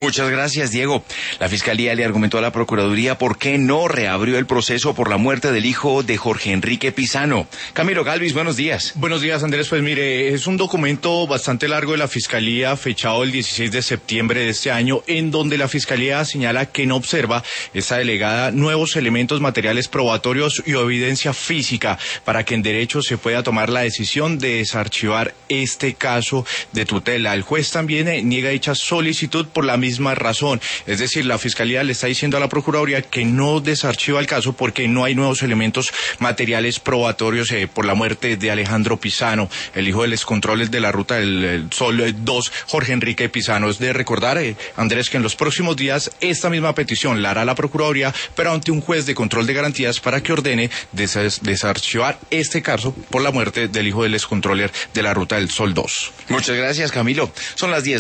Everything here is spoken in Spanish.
Muchas gracias, Diego. La Fiscalía le argumentó a la Procuraduría por qué no reabrió el proceso por la muerte del hijo de Jorge Enrique Pizano. Camilo Galvis, buenos días. Buenos días, Andrés. Pues mire, es un documento bastante largo de la Fiscalía, fechado el 16 de septiembre de este año, en donde la Fiscalía señala que no observa esta delegada nuevos elementos materiales probatorios y evidencia física para que en derecho se pueda tomar la decisión de desarchivar este caso de tutela. El juez también niega dicha solicitud por la misma razón, es decir, la Fiscalía le está diciendo a la Procuraduría que no desarchiva el caso porque no hay nuevos elementos materiales probatorios por la muerte de Alejandro Pizano, el hijo del excontrol de la Ruta del Sol 2, Jorge Enrique Pizano. Es de recordar, Andrés, que en los próximos días esta misma petición la hará la Procuraduría, pero ante un juez de control de garantías para que ordene desarchivar este caso por la muerte del hijo del excontroller de la Ruta del Sol 2. Muchas gracias, Camilo. Son las 10.